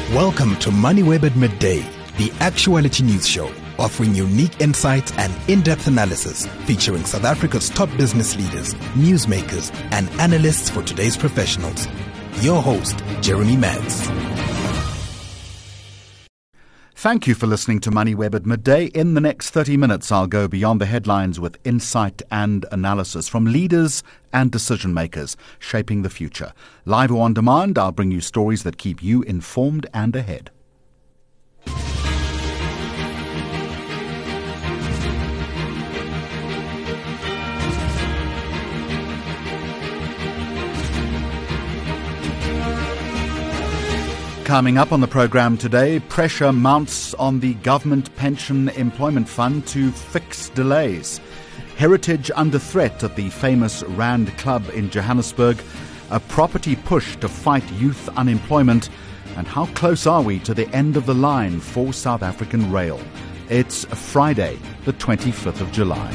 Welcome to MoneyWeb at Midday, the actuality news show, offering unique insights and in-depth analysis featuring South Africa's top business leaders, newsmakers, and analysts for today's professionals. Your host, Jeremy Mads. Thank you for listening to MoneyWeb at Midday. In the next 30 minutes, I'll go beyond the headlines with insight and analysis from leaders and decision makers shaping the future. Live or on demand, I'll bring you stories that keep you informed and ahead. Coming up on the program today, pressure mounts on the Government Pension Employment Fund to fix delays. Heritage under threat at the famous Rand Club in Johannesburg. A property push to fight youth unemployment. And how close are we to the end of the line for South African Rail? It's Friday, the 25th of July.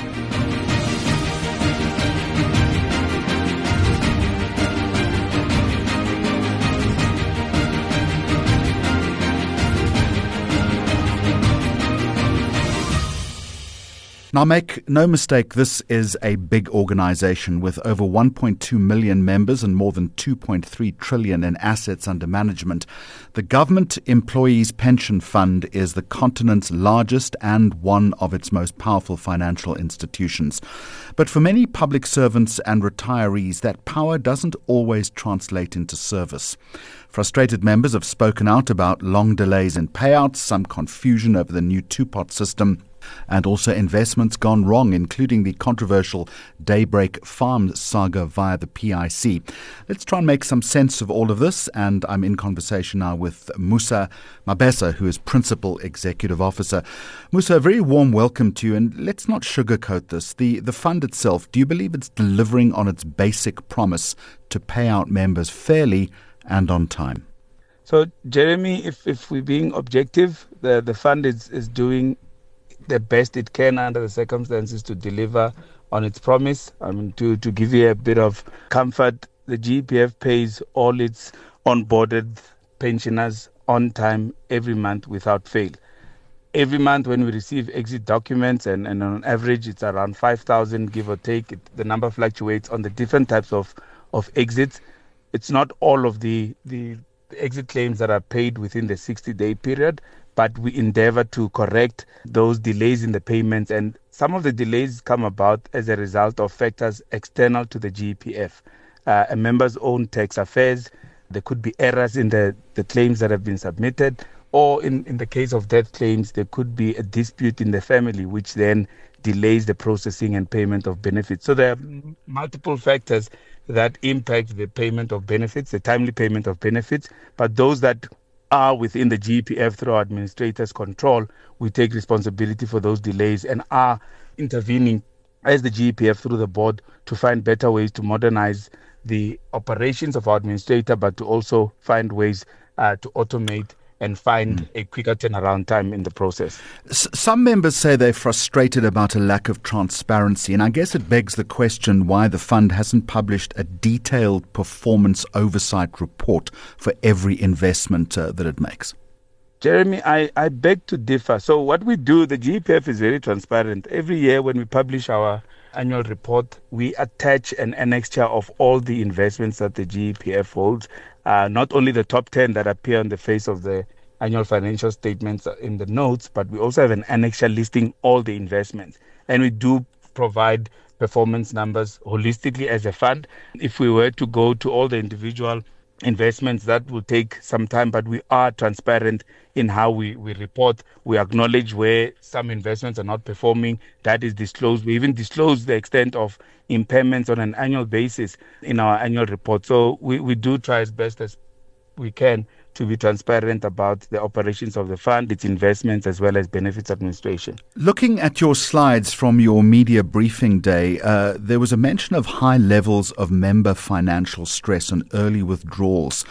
Now, make no mistake, this is a big organization with over 1.2 million members and more than 2.3 trillion in assets under management. The Government Employees Pension Fund is the continent's largest and one of its most powerful financial institutions. But for many public servants and retirees, that power doesn't always translate into service. Frustrated members have spoken out about long delays in payouts, some confusion over the new two-pot system, and also investments gone wrong, including the controversial Daybreak Farm saga via the PIC. Let's try and make some sense of all of this, and I'm in conversation now with Musa Mabesa, who is Principal Executive Officer. Musa, a very warm welcome to you, and let's not sugarcoat this. The fund itself, do you believe it's delivering on its basic promise to pay out members fairly and on time? So, Jeremy, if we're being objective, the fund is doing the best it can under the circumstances to deliver on its promise. I mean, to give you a bit of comfort, the GEPF pays all its onboarded pensioners on time every month without fail. Every month when we receive exit documents, and on average it's around 5,000, give or take, the number fluctuates on the different types of exits. It's not all of the exit claims that are paid within the 60-day period, but we endeavor to correct those delays in the payments. And some of the delays come about as a result of factors external to the GEPF. A member's own tax affairs, there could be errors in the claims that have been submitted, or in the case of death claims, there could be a dispute in the family, which then delays the processing and payment of benefits. So there are multiple factors that impact the payment of benefits, the timely payment of benefits, but those that are within the GEPF through our administrator's control, we take responsibility for those delays and are intervening as the GEPF through the board to find better ways to modernize the operations of our administrator, but to also find ways to automate and find a quicker turnaround time in the process. Some members say they're frustrated about a lack of transparency, and I guess it begs the question why the fund hasn't published a detailed performance oversight report for every investment that it makes. Jeremy, I beg to differ. So what we do, the GEPF is very transparent. Every year when we publish our annual report, we attach an annexure of all the investments that the GEPF holds, not only the top 10 that appear on the face of the annual financial statements in the notes, but we also have an annexure listing all the investments. And we do provide performance numbers holistically as a fund. If we were to go to all the individual investments, that will take some time, but we are transparent in how we report. We acknowledge where some investments are not performing. That is disclosed. We even disclose the extent of impairments on an annual basis in our annual report. So we do try as best as we can to be transparent about the operations of the fund, its investments, as well as benefits administration. Looking at your slides from your media briefing day, there was a mention of high levels of member financial stress and early withdrawals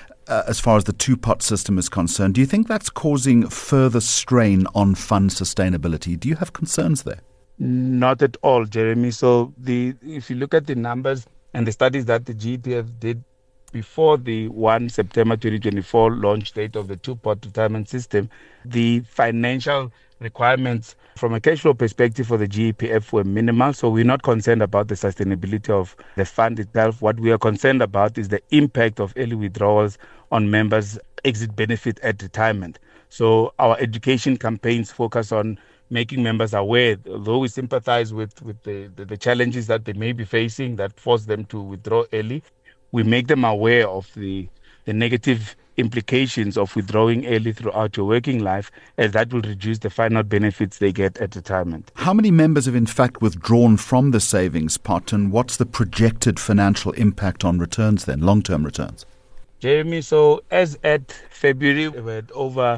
as far as the two-pot system is concerned. Do you think that's causing further strain on fund sustainability? Do you have concerns there? Not at all, Jeremy. So if you look at the numbers and the studies that the GEPF did before the 1 September 2024 launch date of the two-pot retirement system, the financial requirements from a cash flow perspective for the GEPF were minimal. So we're not concerned about the sustainability of the fund itself. What we are concerned about is the impact of early withdrawals on members' exit benefit at retirement. So our education campaigns focus on making members aware, although we sympathize with the challenges that they may be facing that force them to withdraw early, we make them aware of the negative implications of withdrawing early throughout your working life, as that will reduce the final benefits they get at retirement. How many members have in fact withdrawn from the savings pot, and what's the projected financial impact on returns then, long-term returns? Jeremy, so as at February, we had over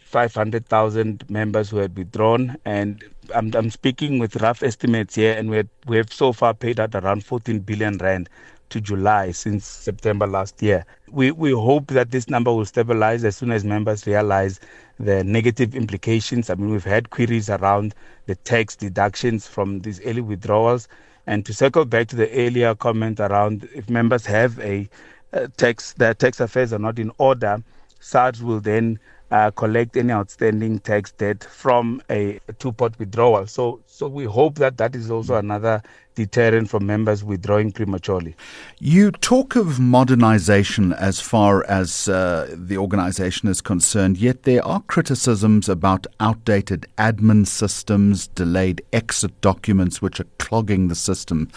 500,000 members who had withdrawn, and I'm speaking with rough estimates here, and we have so far paid out around 14 billion rand to July since September last year. We hope that this number will stabilize as soon as members realize the negative implications. I mean, we've had queries around the tax deductions from these early withdrawals. And to circle back to the earlier comment around if members have their tax affairs are not in order, SARS will then collect any outstanding tax debt from a two-pot withdrawal. So we hope that is also another deterrent from members withdrawing prematurely. You talk of modernization as far as the organization is concerned, yet there are criticisms about outdated admin systems, delayed exit documents which are clogging the system.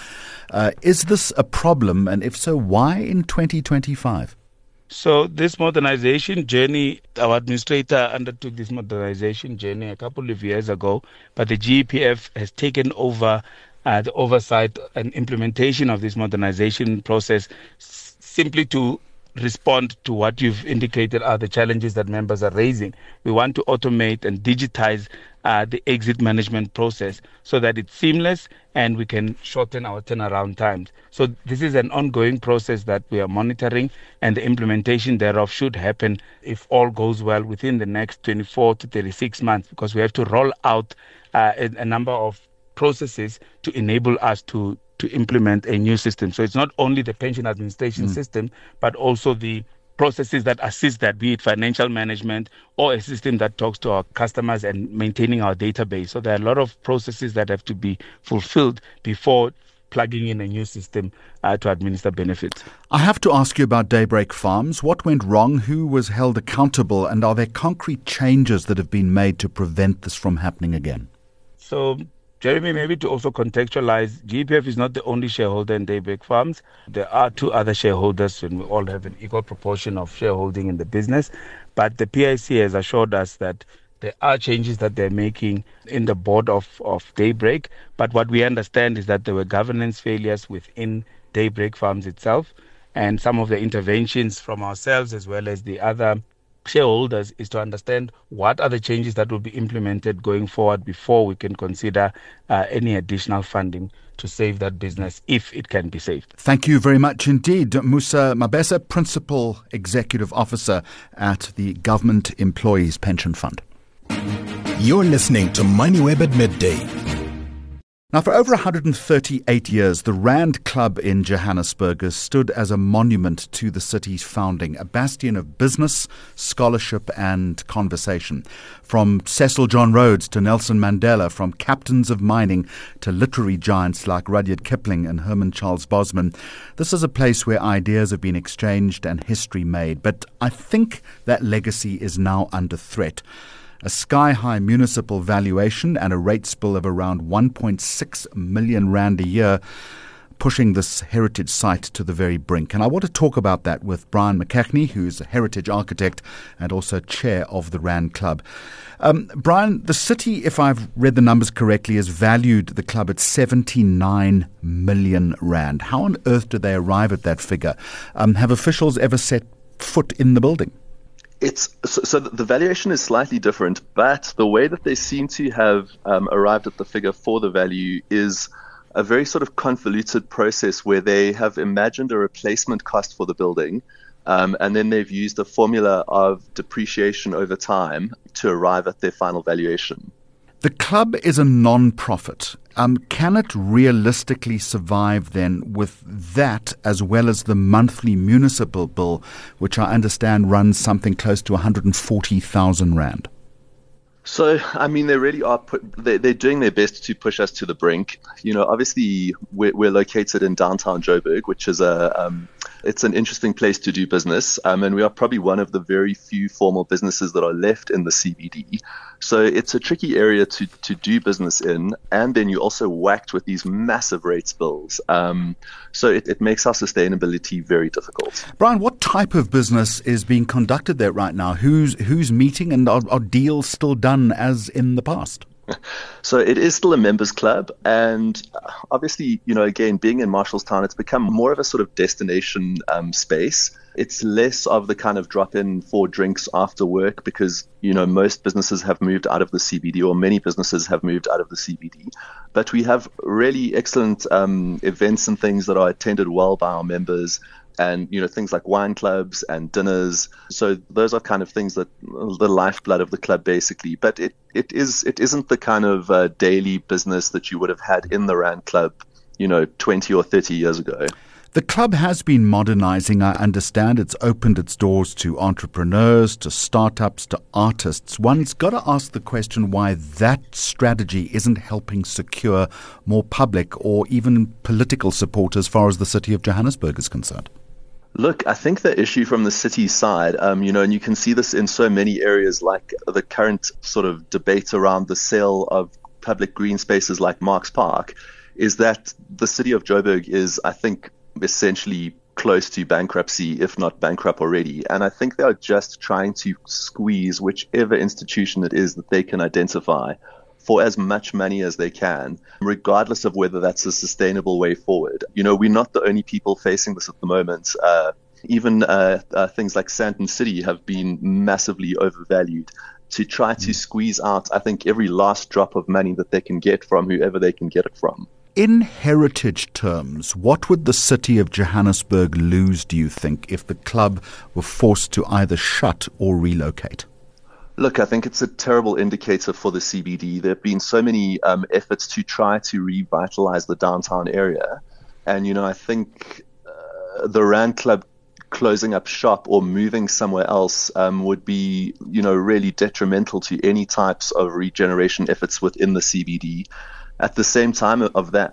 Is this a problem, and if so, why in 2025? So this modernization journey, our administrator undertook this modernization journey a couple of years ago, but the GEPF has taken over the oversight and implementation of this modernization process simply to respond to what you've indicated are the challenges that members are raising. We want to automate and digitize the exit management process so that it's seamless and we can shorten our turnaround times. So this is an ongoing process that we are monitoring, and the implementation thereof should happen, if all goes well, within the next 24 to 36 months, because we have to roll out a number of processes to enable us to implement a new system. So it's not only the pension administration system, but also the processes that assist that, be it financial management or a system that talks to our customers and maintaining our database. So there are a lot of processes that have to be fulfilled before plugging in a new system to administer benefits. I have to ask you about Daybreak Farms. What went wrong? Who was held accountable? And are there concrete changes that have been made to prevent this from happening again? So, Jeremy, maybe to also contextualize, GEPF is not the only shareholder in Daybreak Farms. There are two other shareholders, and we all have an equal proportion of shareholding in the business. But the PIC has assured us that there are changes that they're making in the board of Daybreak. But what we understand is that there were governance failures within Daybreak Farms itself. And some of the interventions from ourselves as well as the other shareholders is to understand what are the changes that will be implemented going forward before we can consider any additional funding to save that business, if it can be saved. Thank you very much indeed. Musa Mabesa, Principal Executive Officer at the Government Employees Pension Fund. You're listening to MoneyWeb at Midday. Now, for over 138 years, the Rand Club in Johannesburg has stood as a monument to the city's founding, a bastion of business, scholarship and conversation. From Cecil John Rhodes to Nelson Mandela, from captains of mining to literary giants like Rudyard Kipling and Herman Charles Bosman, this is a place where ideas have been exchanged and history made. But I think that legacy is now under threat. A sky-high municipal valuation and a rates bill of around 1.6 million rand a year, pushing this heritage site to the very brink. And I want to talk about that with Brian McKechnie, who's a heritage architect and also chair of the Rand Club. Brian, the city, if I've read the numbers correctly, has valued the club at 79 million rand. How on earth do they arrive at that figure? Have officials ever set foot in the building? So the valuation is slightly different, but the way that they seem to have arrived at the figure for the value is a very sort of convoluted process where they have imagined a replacement cost for the building, and then they've used a formula of depreciation over time to arrive at their final valuation. The club is a non-profit. Can it realistically survive then with that as well as the monthly municipal bill, which I understand runs something close to 140,000 rand? So, I mean, they really are. They're doing their best to push us to the brink. Obviously, we're located in downtown Joburg, which is it's an interesting place to do business. And we are probably one of the very few formal businesses that are left in the CBD. So it's a tricky area to do business in. And then you're also whacked with these massive rates bills. So it makes our sustainability very difficult. Brian, what type of business is being conducted there right now? Who's meeting, and are deals still done as in the past? So it is still a members club, and obviously, again, being in Marshallstown, it's become more of a sort of destination space. It's less of the kind of drop-in for drinks after work because, most businesses have moved out of the CBD, or many businesses have moved out of the CBD. But we have really excellent events and things that are attended well by our members. And, things like wine clubs and dinners. So those are kind of things that the lifeblood of the club, basically. But it isn't the kind of daily business that you would have had in the Rand Club, 20 or 30 years ago. The club has been modernizing, I understand. It's opened its doors to entrepreneurs, to startups, to artists. One's got to ask the question why that strategy isn't helping secure more public or even political support as far as the city of Johannesburg is concerned. Look, I think the issue from the city side, and you can see this in so many areas, like the current sort of debate around the sale of public green spaces like Marks Park, is that the city of Joburg is, I think, essentially close to bankruptcy, if not bankrupt already. And I think they are just trying to squeeze whichever institution it is that they can identify for as much money as they can, regardless of whether that's a sustainable way forward. We're not the only people facing this at the moment. Even things like Sandton City have been massively overvalued to try to squeeze out, I think, every last drop of money that they can get from whoever they can get it from. In heritage terms, what would the city of Johannesburg lose, do you think, if the club were forced to either shut or relocate? Look, I think it's a terrible indicator for the CBD. There have been so many efforts to try to revitalize the downtown area. And, I think the Rand Club closing up shop or moving somewhere else would be, really detrimental to any types of regeneration efforts within the CBD. At the same time as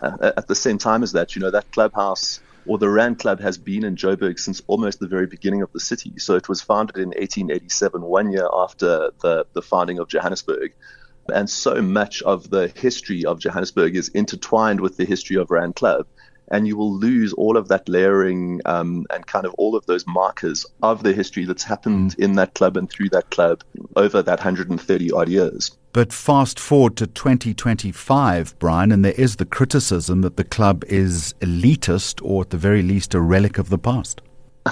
that, that clubhouse or the Rand Club has been in Joburg since almost the very beginning of the city. So it was founded in 1887, 1 year after the founding of Johannesburg. And so much of the history of Johannesburg is intertwined with the history of Rand Club. And you will lose all of that layering and kind of all of those markers of the history that's happened in that club and through that club over that 130 odd years. But fast forward to 2025, Brian, and there is the criticism that the club is elitist or at the very least a relic of the past.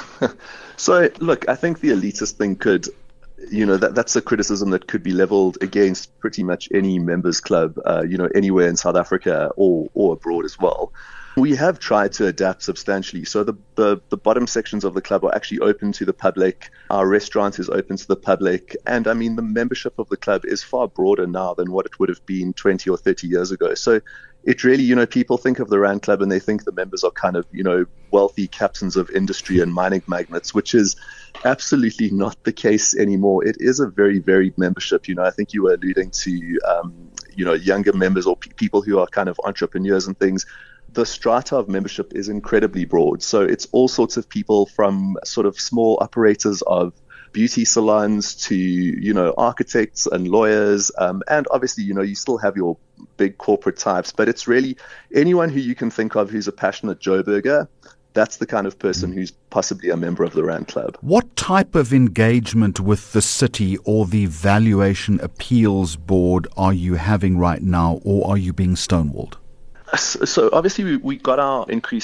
So, look, I think the elitist thing could, that's a criticism that could be leveled against pretty much any members club, anywhere in South Africa or abroad as well. We have tried to adapt substantially. So the bottom sections of the club are actually open to the public. Our restaurant is open to the public. And I mean, the membership of the club is far broader now than what it would have been 20 or 30 years ago. So it really, people think of the Rand Club and they think the members are kind of, wealthy captains of industry and mining magnates, which is absolutely not the case anymore. It is a very varied membership. I think you were alluding to, younger members or people who are kind of entrepreneurs and things. The strata of membership is incredibly broad. So it's all sorts of people from sort of small operators of beauty salons to, architects and lawyers. And obviously, you still have your big corporate types, but it's really anyone who you can think of who's a passionate Joburger. That's the kind of person who's possibly a member of the Rand Club. What type of engagement with the city or the Valuation Appeals Board are you having right now, or are you being stonewalled? So obviously we got our increased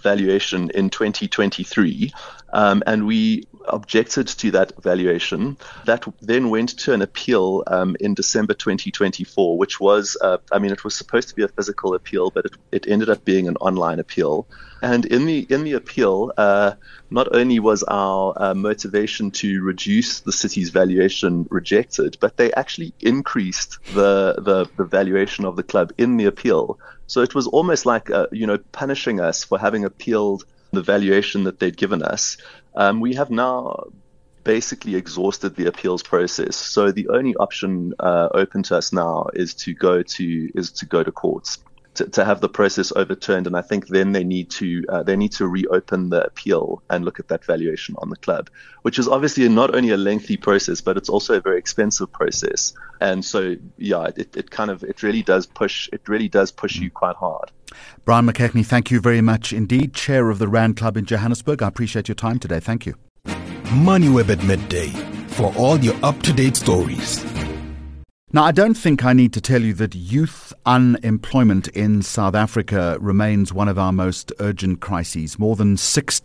valuation in 2023, and we objected to that valuation. That then went to an appeal in December 2024, which was, it was supposed to be a physical appeal, but it ended up being an online appeal. And in the appeal, not only was our motivation to reduce the city's valuation rejected, but they actually increased the valuation of the club in the appeal. So it was almost like punishing us for having appealed the valuation that they'd given us. We have now basically exhausted the appeals process. So the only option open to us now is to go to courts to have the process overturned. And I think then they need to reopen the appeal and look at that valuation on the club, which is obviously not only a lengthy process, but it's also a very expensive process. And so, yeah, it really does push you quite hard. Brian McKechnie, thank you very much indeed. Chair of the Rand Club in Johannesburg. I appreciate your time today. Thank you. MoneyWeb at midday for all your up-to-date stories. Now, I don't think I need to tell you that youth unemployment in South Africa remains one of our most urgent crises. More than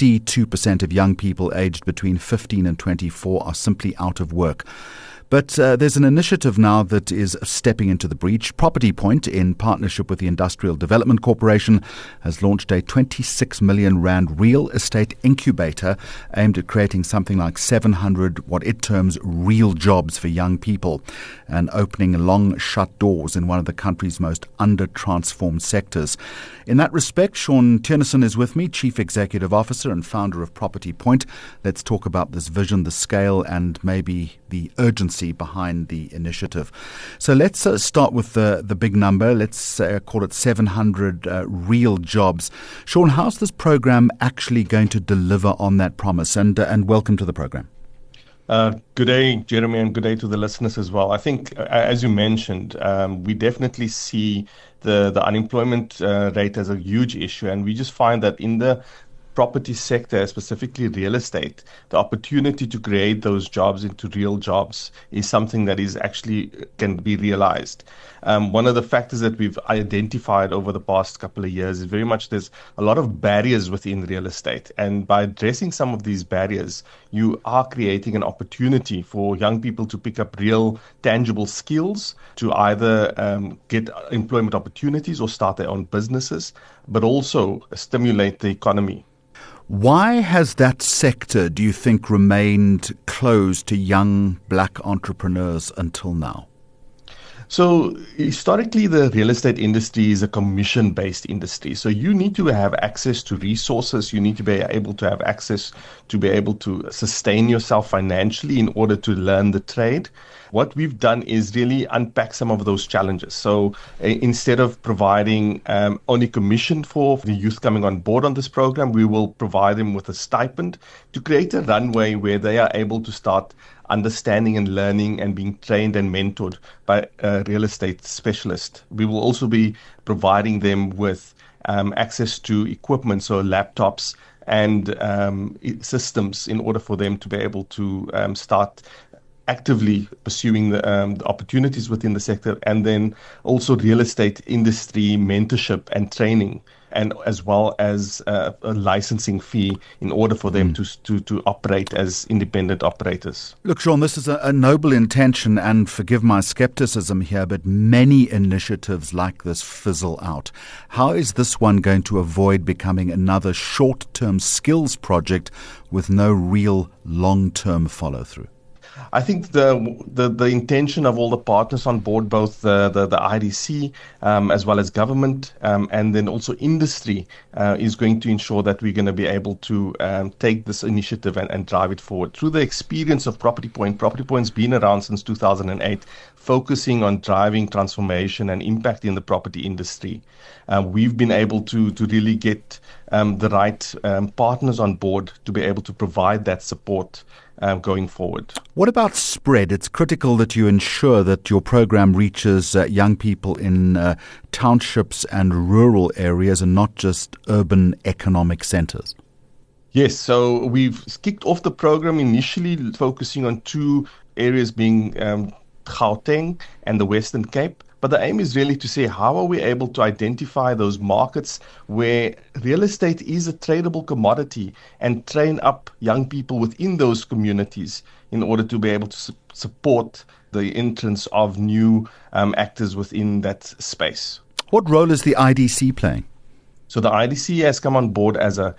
62% of young people aged between 15 and 24 are simply out of work. But there's an initiative now that is stepping into the breach. Property Point, in partnership with the Industrial Development Corporation, has launched a 26 million rand real estate incubator aimed at creating something like 700 what it terms real jobs for young people and opening long shut doors in one of the country's most under-transformed sectors. In that respect, Sean Tiernason is with me, Chief Executive Officer and founder of Property Point. Let's talk about this vision, the scale, and maybe the urgency behind the initiative. So let's start with the big number. Let's call it 700 real jobs. Sean, how's this program actually going to deliver on that promise? And welcome to the program. Good day, Jeremy, and good day to the listeners as well. I think, as you mentioned, we definitely see the unemployment rate as a huge issue, and we just find that in the property sector, specifically real estate, the opportunity to create those jobs into real jobs is something that is actually can be realized. One of the factors that we've identified over the past couple of years is very much there's a lot of barriers within real estate. And by addressing some of these barriers, you are creating an opportunity for young people to pick up real tangible skills to either get employment opportunities or start their own businesses, but also stimulate the economy. Why has that sector, do you think, remained closed to young black entrepreneurs until now? So historically, the real estate industry is a commission-based industry. So you need to have access to resources. You need to be able to have access to be able to sustain yourself financially in order to learn the trade. What we've done is really unpack some of those challenges. So instead of providing only commission for the youth coming on board on this program, we will provide them with a stipend to create a runway where they are able to start understanding and learning and being trained and mentored by a real estate specialist. We will also be providing them with access to equipment, so laptops and systems in order for them to be able to start actively pursuing the opportunities within the sector, and then also real estate industry mentorship and training, and as well as a licensing fee in order for them to operate as independent operators. Look, Sean, this is a noble intention, and forgive my skepticism here, but many initiatives like this fizzle out. How is this one going to avoid becoming another short-term skills project with no real long-term follow-through? I think the intention of all the partners on board, both the IDC as well as government and then also industry, is going to ensure that we're going to be able to take this initiative and drive it forward. Through the experience of Property Point, Property Point's been around since 2008, focusing on driving transformation and impact in the property industry. We've been able to really get the right partners on board to be able to provide that support going forward. What about spread? It's critical that you ensure that your program reaches young people in townships and rural areas and not just urban economic centers. Yes, so we've kicked off the program initially focusing on two areas being Gauteng and the Western Cape. But the aim is really to say, how are we able to identify those markets where real estate is a tradable commodity and train up young people within those communities in order to be able to support the entrance of new actors within that space. What role is the IDC playing? So the IDC has come on board as a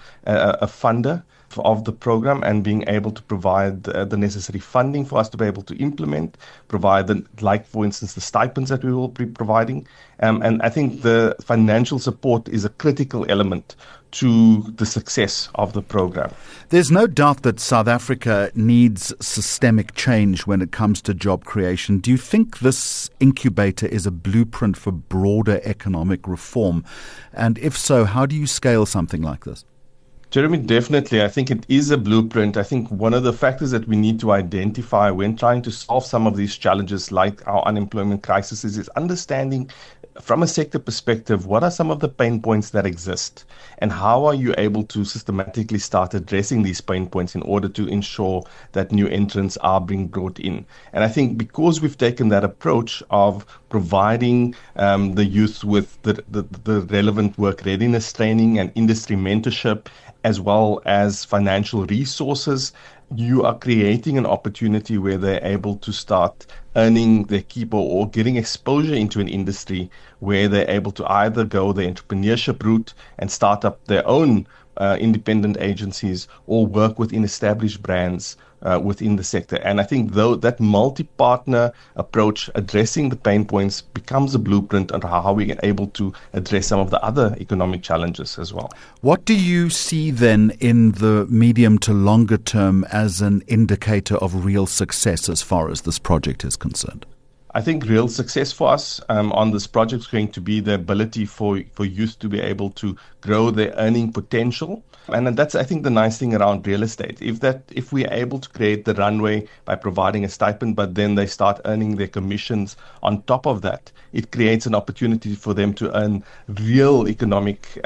funder of the program and being able to provide the necessary funding for us to be able to implement, provide, for instance, the stipends that we will be providing. And I think the financial support is a critical element to the success of the program. There's no doubt that South Africa needs systemic change when it comes to job creation. Do you think this incubator is a blueprint for broader economic reform? And if so, how do you scale something like this? Jeremy, definitely. I think it is a blueprint. I think one of the factors that we need to identify when trying to solve some of these challenges like our unemployment crisis is understanding from a sector perspective, what are some of the pain points that exist and how are you able to systematically start addressing these pain points in order to ensure that new entrants are being brought in. And I think because we've taken that approach of providing the youth with the relevant work readiness training and industry mentorship, as well as financial resources, you are creating an opportunity where they're able to start earning their keep or getting exposure into an industry where they're able to either go the entrepreneurship route and start up their own independent agencies or work within established brands within the sector. And I think though that multi-partner approach addressing the pain points becomes a blueprint on how we are able to address some of the other economic challenges as well. What do you see then in the medium to longer term as an indicator of real success as far as this project is concerned? I think real success for us on this project is going to be the ability for youth to be able to grow their earning potential. And that's, I think, the nice thing around real estate. If we are able to create the runway by providing a stipend, but then they start earning their commissions on top of that, it creates an opportunity for them to earn real economic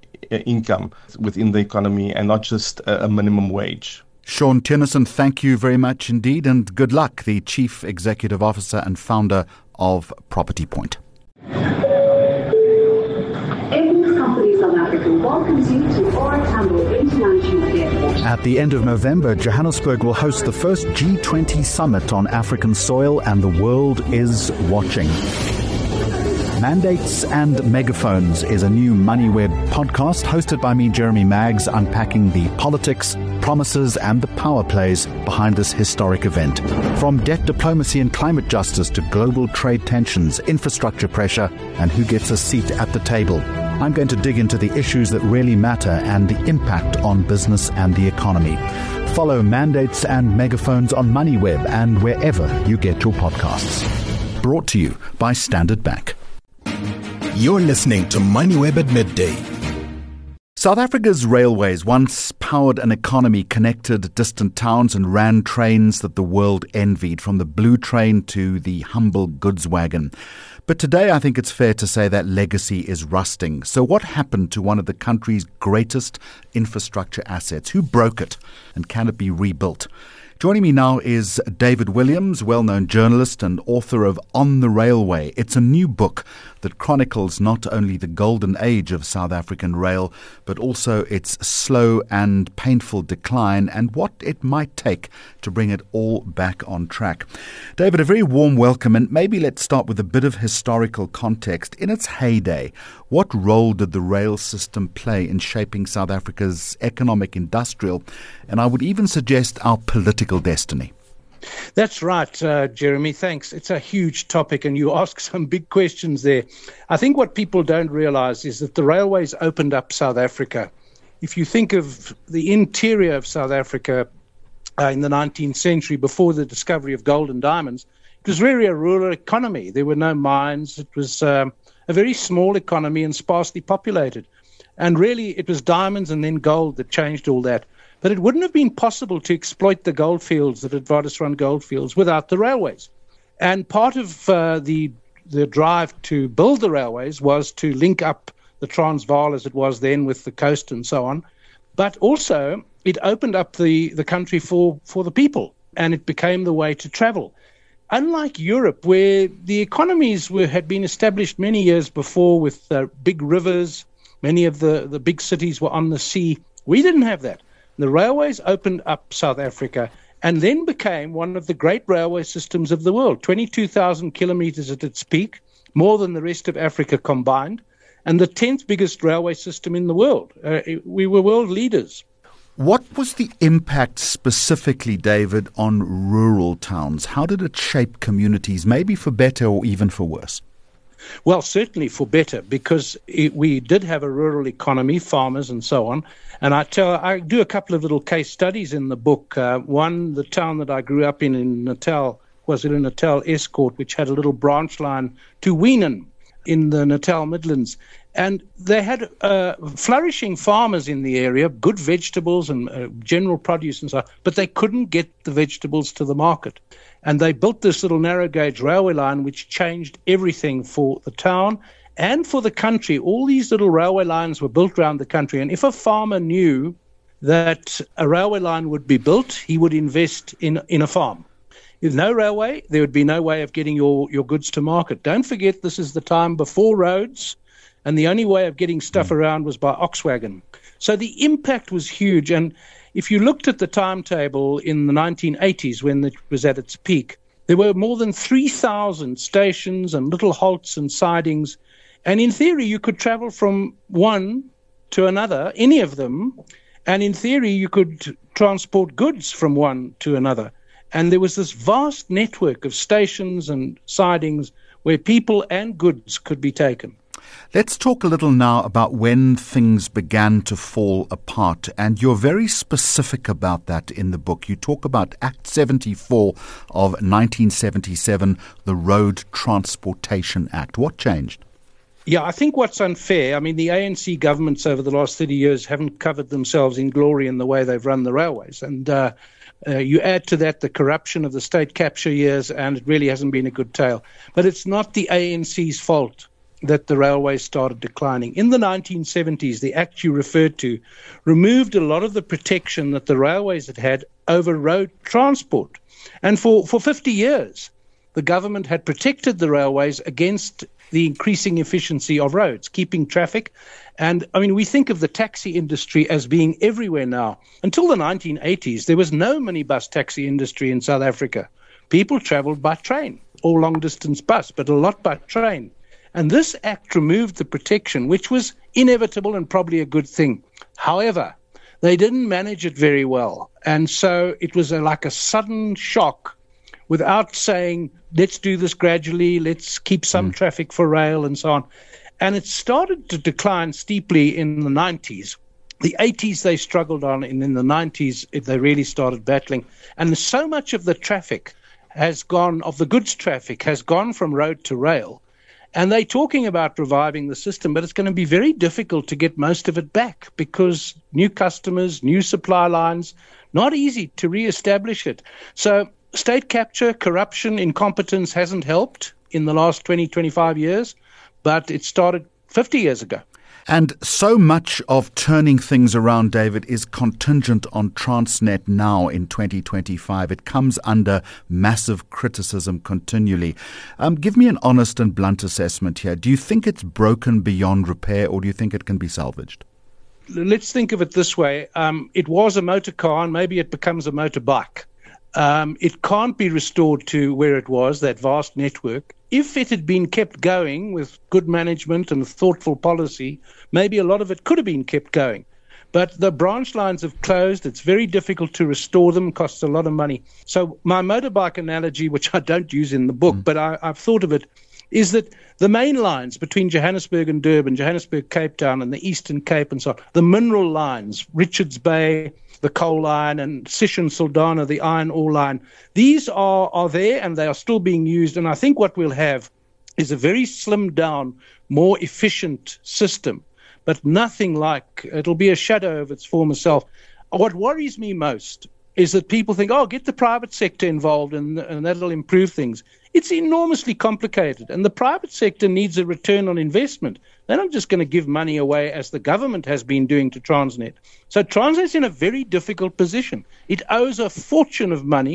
income within the economy and not just a minimum wage. Sean Tennyson, thank you very much indeed, and good luck, the Chief Executive Officer and founder of Property Point. South Africa welcomes you to OR Tambo International Airport. At the end of November, Johannesburg will host the first G20 summit on African soil, and the world is watching. Mandates and Megaphones is a new MoneyWeb podcast hosted by me, Jeremy Maggs, unpacking the politics, promises and the power plays behind this historic event. From debt diplomacy and climate justice to global trade tensions, infrastructure pressure, and who gets a seat at the table. I'm going to dig into the issues that really matter and the impact on business and the economy. Follow Mandates and Megaphones on MoneyWeb and wherever you get your podcasts. Brought to you by Standard Bank. You're listening to MoneyWeb at midday. South Africa's railways once powered an economy, connected distant towns and ran trains that the world envied, from the blue train to the humble goods wagon. But today I think it's fair to say that legacy is rusting. So what happened to one of the country's greatest infrastructure assets? Who broke it? And can it be rebuilt? Joining me now is David Williams, well-known journalist and author of On the Railway. It's a new book that chronicles not only the golden age of South African rail, but also its slow and painful decline and what it might take to bring it all back on track. David, a very warm welcome, and maybe let's start with a bit of historical context. In its heyday, what role did the rail system play in shaping South Africa's economic, industrial, and I would even suggest our political destiny? That's right, Jeremy. Thanks. It's a huge topic and you ask some big questions there. I think what people don't realize is that the railways opened up South Africa. If you think of the interior of South Africa in the 19th century, before the discovery of gold and diamonds, it was really a rural economy. There were no mines. It was a very small economy and sparsely populated. And really, it was diamonds and then gold that changed all that. But it wouldn't have been possible to exploit the goldfields, the Witwatersrand goldfields, without the railways. And part of the drive to build the railways was to link up the Transvaal, as it was then, with the coast and so on. But also, it opened up the country for the people, and it became the way to travel. unlike Europe, where the economies had been established many years before with big rivers, many of the big cities were on the sea, we didn't have that. The railways opened up South Africa and then became one of the great railway systems of the world, 22,000 kilometers at its peak, more than the rest of Africa combined, and the 10th biggest railway system in the world. We were world leaders. What was the impact specifically, David, on rural towns? How did it shape communities, maybe for better or even for worse? Well, certainly for better, because we did have a rural economy, farmers and so on. And I do a couple of little case studies in the book. One, the town that I grew up in Natal, was in Natal Escort, which had a little branch line to Weenan in the Natal Midlands. And they had flourishing farmers in the area, good vegetables and general produce and so on, but they couldn't get the vegetables to the market. And they built this little narrow gauge railway line, which changed everything for the town and for the country. All these little railway lines were built around the country. And if a farmer knew that a railway line would be built, he would invest in a farm. With no railway, there would be no way of getting your goods to market. Don't forget, this is the time before roads, and the only way of getting stuff around was by ox wagon. So the impact was huge. And if you looked at the timetable in the 1980s, when it was at its peak, there were more than 3,000 stations and little halts and sidings. And in theory, you could travel from one to another, any of them. And in theory, you could transport goods from one to another. And there was this vast network of stations and sidings where people and goods could be taken. Let's talk a little now about when things began to fall apart, and you're very specific about that in the book. You talk about Act 74 of 1977, the Road Transportation Act. What changed? Yeah, I think what's unfair, I mean, the ANC governments over the last 30 years haven't covered themselves in glory in the way they've run the railways. And you add to that the corruption of the state capture years, and it really hasn't been a good tale. But it's not the ANC's fault that the railways started declining. In the 1970s, the act you referred to removed a lot of the protection that the railways had over road transport. And for 50 years, the government had protected the railways against the increasing efficiency of roads, keeping traffic. And, I mean, we think of the taxi industry as being everywhere now. Until the 1980s, there was no minibus taxi industry in South Africa. People traveled by train or long-distance bus, but a lot by train. And this act removed the protection, which was inevitable and probably a good thing. However, they didn't manage it very well. And so it was like a sudden shock without saying, let's do this gradually, let's keep some traffic for rail and so on. And it started to decline steeply in the 90s. The 80s they struggled on, and in the 90s they really started battling. And so much of the traffic has gone, of the goods traffic, has gone from road to rail. And they're talking about reviving the system, but it's going to be very difficult to get most of it back because new customers, new supply lines, not easy to re-establish it. So state capture, corruption, incompetence hasn't helped in the last 20, 25 years, but it started 50 years ago. And so much of turning things around, David, is contingent on Transnet now in 2025. It comes under massive criticism continually. Give me an honest and blunt assessment here. Do you think it's broken beyond repair, or do you think it can be salvaged? Let's think of it this way. It was a motor car, and maybe it becomes a motorbike. It can't be restored to where it was, that vast network. If it had been kept going with good management and thoughtful policy, maybe a lot of it could have been kept going. But the branch lines have closed. It's very difficult to restore them, costs a lot of money. So my motorbike analogy, which I don't use in the book, but I've thought of it, is that the main lines between Johannesburg and Durban, Johannesburg, Cape Town, and the Eastern Cape and so on, the mineral lines, Richards Bay, the coal line, and Sishen Saldanha, the iron ore line. These are there, and they are still being used. And I think what we'll have is a very slimmed down, more efficient system, but nothing like, it'll be a shadow of its former self. What worries me most is that people think, get the private sector involved and that'll improve things. It's enormously complicated, and the private sector needs a return on investment. They're not just going to give money away as the government has been doing to Transnet. So Transnet's in a very difficult position. It owes a fortune of money,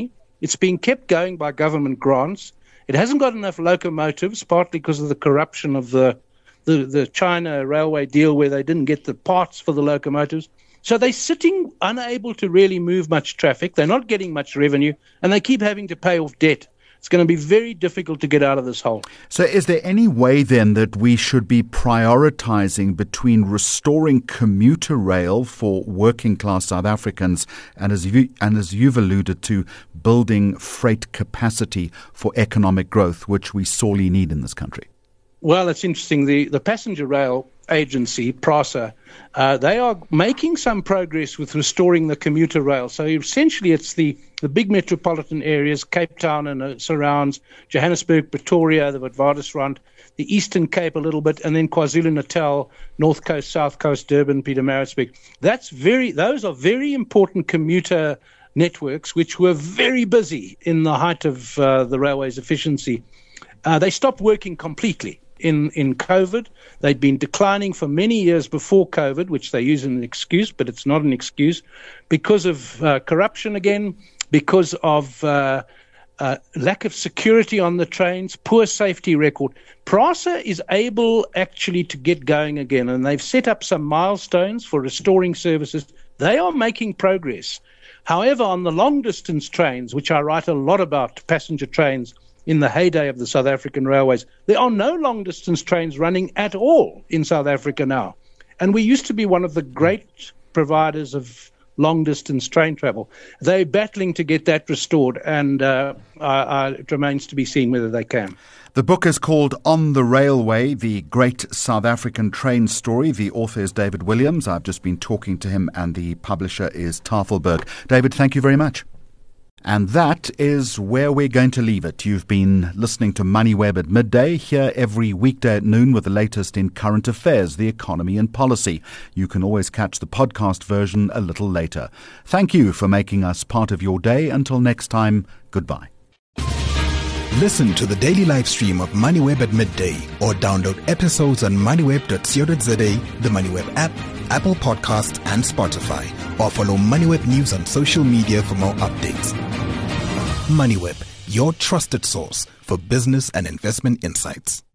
It's being kept going by government grants. It hasn't got enough locomotives, partly because of the corruption of the China railway deal where they didn't get the parts for the locomotives. So they're sitting unable to really move much traffic. They're not getting much revenue, and they keep having to pay off debt. It's going to be very difficult to get out of this hole. So is there any way then that we should be prioritizing between restoring commuter rail for working class South Africans and as you've alluded to, building freight capacity for economic growth, which we sorely need in this country? Well, it's interesting. The passenger rail agency, PRASA, they are making some progress with restoring the commuter rail. So essentially it's the big metropolitan areas, Cape Town and surrounds, Johannesburg, Pretoria, the Witwatersrand, the Eastern Cape a little bit, and then KwaZulu-Natal, North Coast, South Coast, Durban, Pietermaritzburg. Those are very important commuter networks which were very busy in the height of the railway's efficiency. They stopped working completely in COVID. They'd been declining for many years before COVID, which they use as an excuse, but it's not an excuse, because of corruption again, because of lack of security on the trains, poor safety record. PRASA is able actually to get going again, and they've set up some milestones for restoring services. They are making progress. However, on the long-distance trains, which I write a lot about, passenger trains, in the heyday of the South African railways, there are no long-distance trains running at all in South Africa now. And we used to be one of the great providers of long-distance train travel. They're battling to get that restored, and it remains to be seen whether they can. The book is called On the Railway, The Great South African Train Story. The author is David Williams. I've just been talking to him, and the publisher is Tafelberg. David, thank you very much. And that is where we're going to leave it. You've been listening to MoneyWeb at midday, here every weekday at noon with the latest in current affairs, the economy and policy. You can always catch the podcast version a little later. Thank you for making us part of your day. Until next time, goodbye. Listen to the daily live stream of MoneyWeb at midday or download episodes on moneyweb.co.za, the MoneyWeb app, Apple Podcasts and Spotify, or follow MoneyWeb News on social media for more updates. MoneyWeb, your trusted source for business and investment insights.